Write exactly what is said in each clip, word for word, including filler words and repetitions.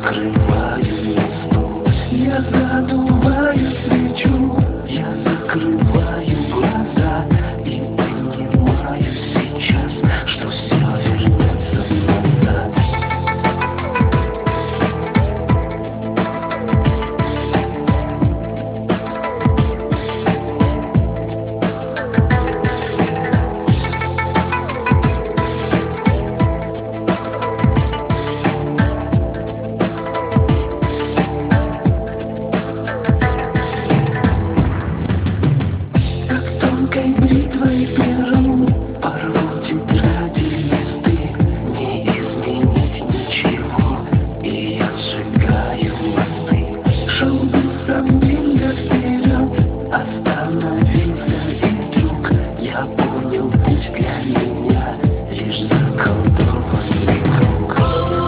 накрываю на стол. Я задуваю свечу, я закрываю глаза и понимаю сейчас, что все вернется назад. Тонкой бритвой пером порву тетради листы. Не изменить ничего, и я сжигаю мосты. Шел без сомнения вперед, остановился, и вдруг я понял, путь для меня лишь заколдованный круг.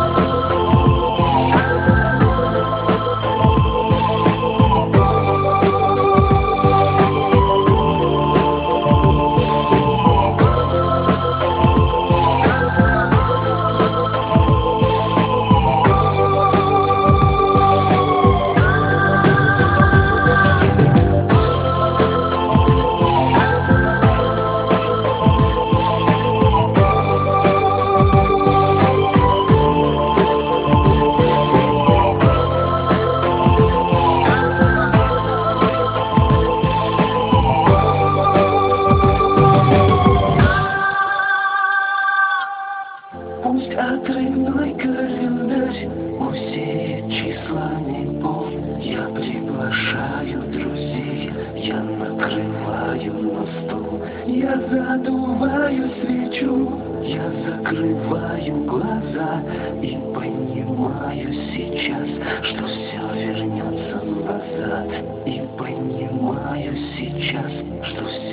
Пусть отрывной календарь усеет числами пол. Я приглашаю друзей, я накрываю на стол. Я задуваю свечу, я закрываю глаза и понимаю сейчас, что все вернется назад. И понимаю сейчас, что все